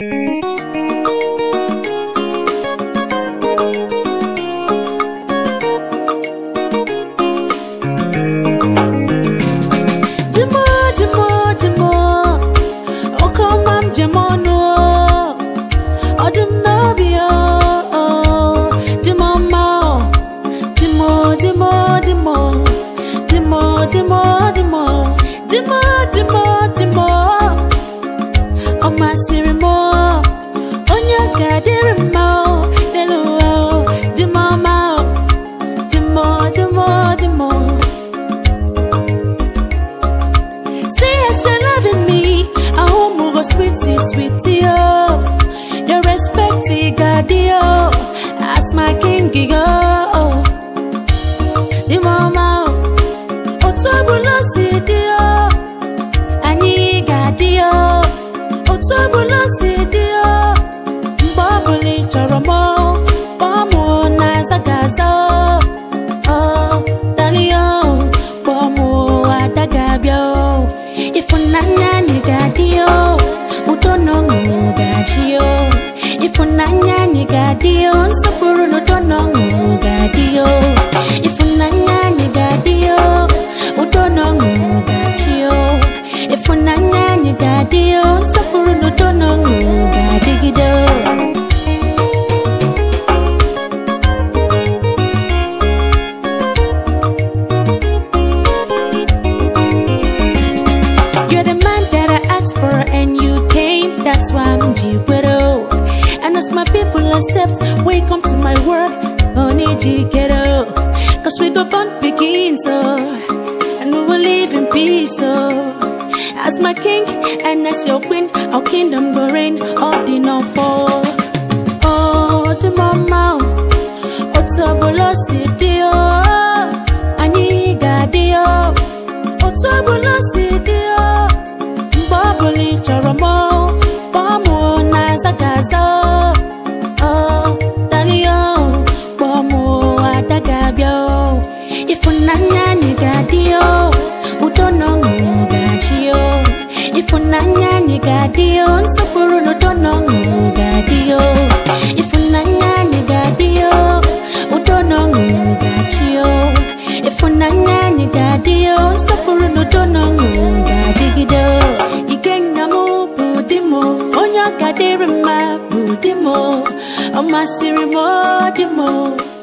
Sweetie, sweetie, oh, your respect, Gadio, as my king, oh, the mama, oh, turbulence, dear, Annie, Gadio, oh, turbulence, dear, Bubbly, Choromo, Bomo, Nazagazo, oh, Dalio, Bomo, Adagabio, if Nanya, Gadio. Utono ngugachio ifunanya nyigadio sapuru utono ngugachio ifunanya nyigadio utono ngugachio ifunanya nyigadio sapuru utono ngugadigido. You're the man that I asked for and you came, that's why I'm Jigwero. And as my people accept, welcome to my world, only Jigwero. Cause we go born begin, so, and we will live in peace, so. As my king and as your queen, our kingdom will reign, all the no fall. Oh, the mama, oh, Tobola City, oh, Aniga Dio, oh, Tobola City, oh. Bubbly Choromo, Bomo, Nazagazo, oh, Dalio, Bomo, Adagabio, Ifunanya Nigadio, Utono Ngugachio, Ifunanya Nigadio, Sapuru Utono Ngugadio, Ifunanya Nigadio, Utono Ngugachio, Ifunanya Nigadio, Sapuru Utono Ngugadigido. Budimo, Onya Kadirima, Budimo, Omasirimo, Dimo.